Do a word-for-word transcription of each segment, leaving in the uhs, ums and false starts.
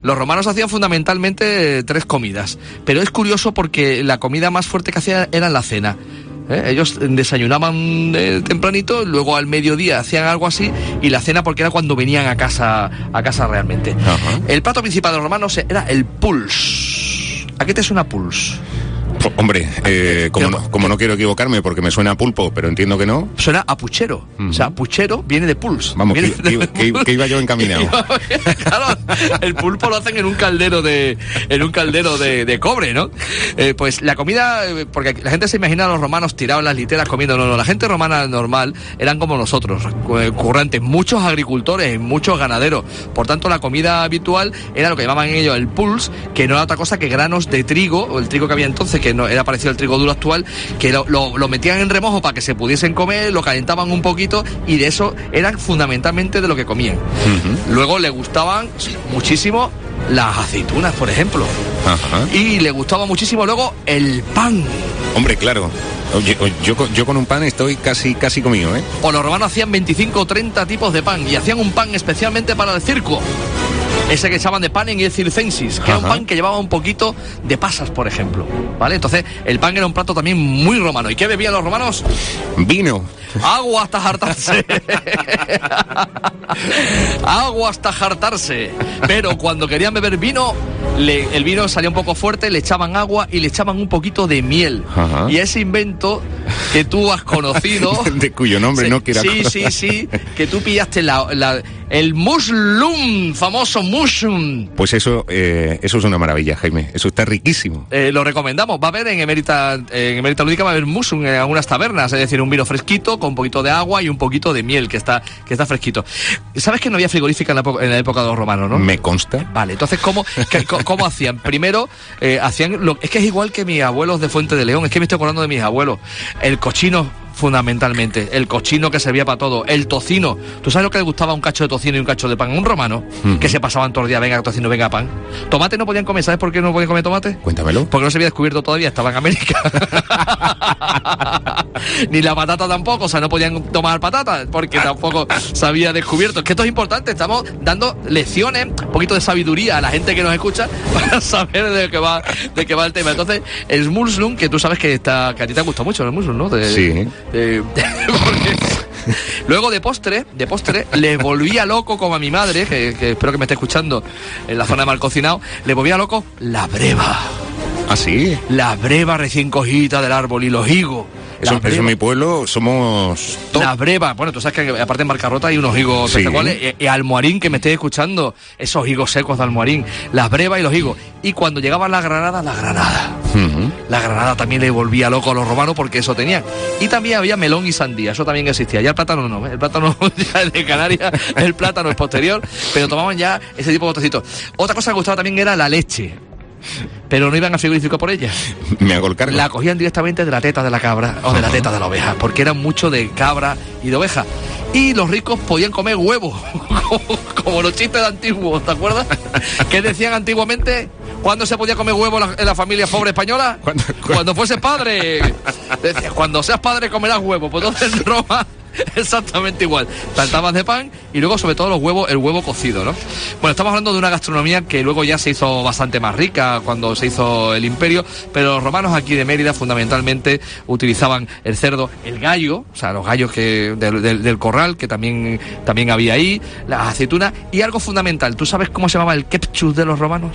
Los romanos hacían fundamentalmente tres comidas, pero es curioso porque la comida más fuerte que hacían era la cena. ¿Eh? Ellos desayunaban eh, tempranito, luego al mediodía hacían algo así, y la cena porque era cuando venían a casa, a casa realmente. Uh-huh. El plato principal de los romanos era el puls. ¿A qué te suena puls? Oh, hombre, eh, como, no, como no quiero equivocarme porque me suena a pulpo, pero entiendo que no. Suena a puchero. Uh-huh. O sea, puchero viene de puls. Vamos, viene que, de... que, que, que iba yo encaminado. Claro, el pulpo lo hacen en un caldero de en un caldero de, de cobre, ¿no? Eh, pues la comida, porque la gente se imagina a los romanos tirados en las literas comiendo. No, no, la gente romana normal eran como nosotros, currantes, muchos agricultores, muchos ganaderos. Por tanto, la comida habitual era lo que llamaban ellos el puls, que no era otra cosa que granos de trigo, o el trigo que había entonces, que no era parecido al trigo duro actual, que lo, lo, lo metían en remojo para que se pudiesen comer, lo calentaban un poquito, y de eso eran fundamentalmente de lo que comían. Uh-huh. Luego le gustaban muchísimo las aceitunas, por ejemplo. Uh-huh. Y le gustaba muchísimo luego el pan. Hombre, claro. Oye, yo, yo con un pan estoy casi casi comido, ¿eh? O los romanos hacían veinticinco o treinta tipos de pan, y hacían un pan especialmente para el circo. Ese que echaban de panem y el circensis, que Ajá. era un pan que llevaba un poquito de pasas, por ejemplo, ¿vale? Entonces, el pan era un plato también muy romano. ¿Y qué bebían los romanos? Vino. Agua hasta hartarse. Agua hasta hartarse. Pero cuando querían beber vino, le, el vino salía un poco fuerte, le echaban agua y le echaban un poquito de miel. Ajá. Y ese invento que tú has conocido... de cuyo nombre se, no quiero Sí, sí, sí, que tú pillaste la, la, el muslum, famoso mushroom. Pues eso, eh, eso es una maravilla, Jaime. Eso está riquísimo. Eh, lo recomendamos. Va a haber en Emérita, en Emérita Lúdica, va a haber mushroom en algunas tabernas, es decir, un vino fresquito con un poquito de agua y un poquito de miel, que está, que está fresquito. ¿Sabes que no había frigorífica en la, en la época de los romanos, no? Me consta. Vale, entonces, ¿cómo, qué, cómo hacían? Primero, eh, hacían... Lo, es que es igual que mis abuelos de Fuente de León, es que me estoy acordando de mis abuelos. El cochino... fundamentalmente, el cochino que servía para todo, el tocino. ¿Tú sabes lo que le gustaba un cacho de tocino y un cacho de pan? Un romano, uh-huh. que se pasaban todos los días, venga tocino, venga pan. Tomate no podían comer, ¿sabes por qué no podían comer tomate? Cuéntamelo. Porque no se había descubierto todavía, estaba en América. Ni la patata tampoco, o sea, no podían tomar patata, porque tampoco se había descubierto. Es que esto es importante, estamos dando lecciones, un poquito de sabiduría a la gente que nos escucha, para saber de qué va, de qué va el tema. Entonces, el muslum, que tú sabes que, está, que a ti te ha gustado mucho el muslum, ¿no? De, sí. Eh, porque luego de postre, de postre, les volvía loco, como a mi madre, que, que espero que me esté escuchando en la zona de Malcocinado, le volvía loco la breva. ¿Ah, sí? La breva recién cogida del árbol y los higos. Eso, eso en mi pueblo somos top. La breva, bueno, tú sabes que aparte en Marcarrota hay unos higos sí. espectaculares. Y, y Almoharín, que me estés escuchando, esos higos secos de Almoharín, las brevas y los higos. Y cuando llegaban las granadas, la granada. Uh-huh. La granada también le volvía loco a los romanos porque eso tenían. Y también había melón y sandía, eso también existía. Ya el plátano no, el plátano ya es de Canarias, el plátano es posterior, pero tomaban ya ese tipo de botecitos. Otra cosa que gustaba también era la leche. Pero no iban al frigorífico por ella. Me hago el cargo. La cogían directamente de la teta de la cabra o de la teta de la oveja, porque eran mucho de cabra y de oveja. Y los ricos podían comer huevos, como, como los chistes de antiguos, ¿te acuerdas? ¿Qué decían antiguamente? ¿Cuándo se podía comer huevo en la, en la familia pobre española? ¿Cuándo, cuándo? Cuando fueses padre. Decía, cuando seas padre comerás huevo. Pues entonces en Roma... exactamente igual, tantabas de pan y luego sobre todo los huevos, el huevo cocido, ¿no? Bueno, estamos hablando de una gastronomía que luego ya se hizo bastante más rica cuando se hizo el imperio, pero los romanos aquí de Mérida fundamentalmente utilizaban el cerdo, el gallo, o sea, los gallos que del, del, del corral, que también, también había ahí, las aceitunas y algo fundamental. ¿Tú sabes cómo se llamaba el ketchup de los romanos?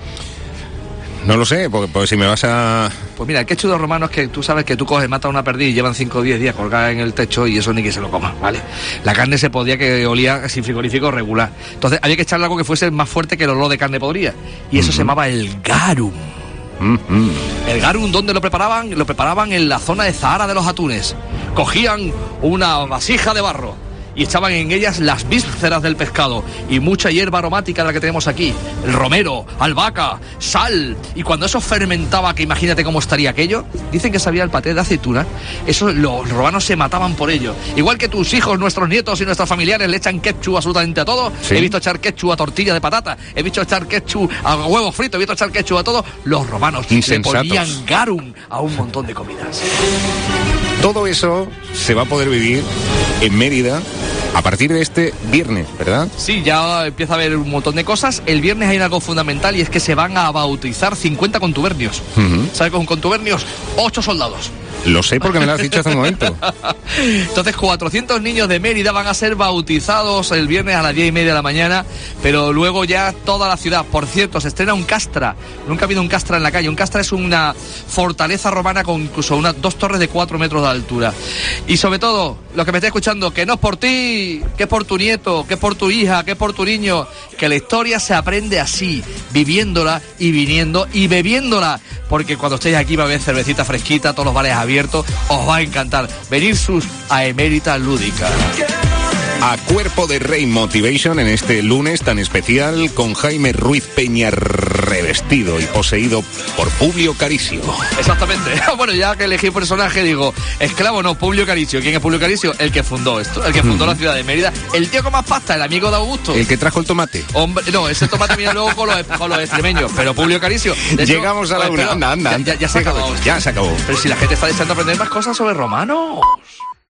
No lo sé, porque, porque si me vas a... Pues mira, el ketchup de los romanos es que tú sabes que tú coges, matas una perdiz y llevan cinco o diez días colgada en el techo y eso ni que se lo coma, ¿vale? La carne se podía que olía sin frigorífico regular. Entonces había que echarle algo que fuese más fuerte que el olor de carne podrida. Y eso uh-huh. se llamaba el garum. Uh-huh. El garum, ¿dónde lo preparaban? Lo preparaban en la zona de Zahara de los Atunes. Cogían una vasija de barro y echaban en ellas las vísceras del pescado y mucha hierba aromática de la que tenemos aquí, el romero, albahaca, sal, y cuando eso fermentaba, que imagínate cómo estaría aquello, dicen que sabía el paté de aceituna, eso los romanos se mataban por ello, igual que tus hijos, nuestros nietos y nuestros familiares le echan ketchup absolutamente a todo, ¿sí? He visto echar ketchup a tortilla de patata, he visto echar ketchup a huevos fritos, he visto echar ketchup a todo, los romanos Insensatos. Le ponían garum a un montón de comidas. Todo eso se va a poder vivir en Mérida A partir de este viernes, ¿verdad? Sí, ya empieza a haber un montón de cosas. El viernes hay algo fundamental y es que se van a bautizar cincuenta contubernios. Uh-huh. ¿Sabes con contubernios? Ocho soldados. Lo sé porque me lo has dicho hace un momento. Entonces, cuatrocientos niños de Mérida van a ser bautizados el viernes a las diez y media de la mañana, pero luego ya toda la ciudad. Por cierto, se estrena un castra. Nunca ha habido un castra en la calle. Un castra es una fortaleza romana con incluso unas dos torres de cuatro metros de altura. Y sobre todo, los que me estéis escuchando, que no es por ti, que es por tu nieto, que es por tu hija, que es por tu niño, que la historia se aprende así, viviéndola y viniendo y bebiéndola. Porque cuando estéis aquí va a haber cervecita fresquita, todos los bares abiertos, os va a encantar. Venir sus a Emérita Lúdica. A Cuerpo de Rey Motivation en este lunes tan especial con Jaime Ruiz Peña revestido y poseído por Publio Caricio. Exactamente. Bueno, ya que elegí personaje, digo, esclavo no, Publio Caricio. ¿Quién es Publio Caricio? El que fundó esto, el que fundó uh-huh. la ciudad de Mérida. El tío con más pasta, el amigo de Augusto. El que trajo el tomate. Hombre, no, ese tomate viene luego con los, con los extremeños, pero Publio Caricio. Llegamos hecho, a la una. Anda, anda, anda. Ya, ya, ya se acabó. Ya se acabó. Pero si la gente está deseando aprender más cosas sobre romanos.